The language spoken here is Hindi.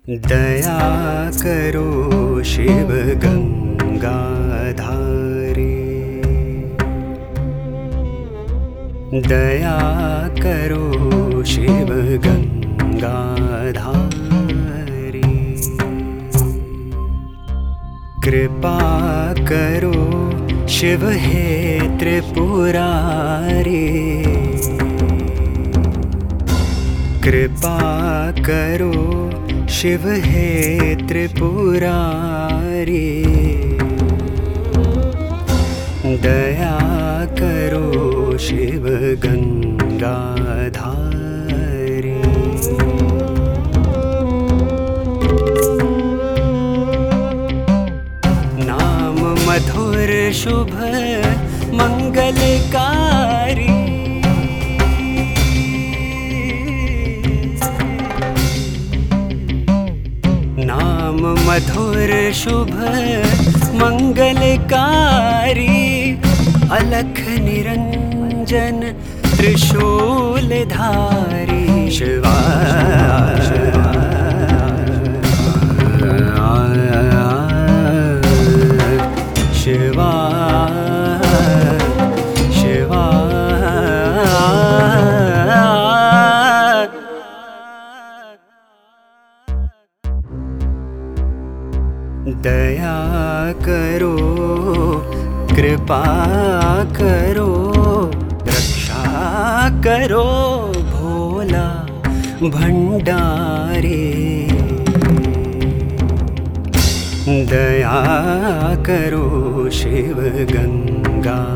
दया करो शिव गंगाधारी, दया करो शिव गंगाधारी, कृपा करो शिव हे त्रिपुरारी, कृपा करो शिव हे त्रिपुरारी, दया करो शिव गंगाधारी। नाम मधुर शुभ मंगलकारी, नाम मधुर शुभ मंगलकारी, अलख निरंजन त्रिशूलधारी, शिवा शिवा शिवा दया करो कृपा करो, रक्षा करो भोला भंडारी, दया करो शिव गंगा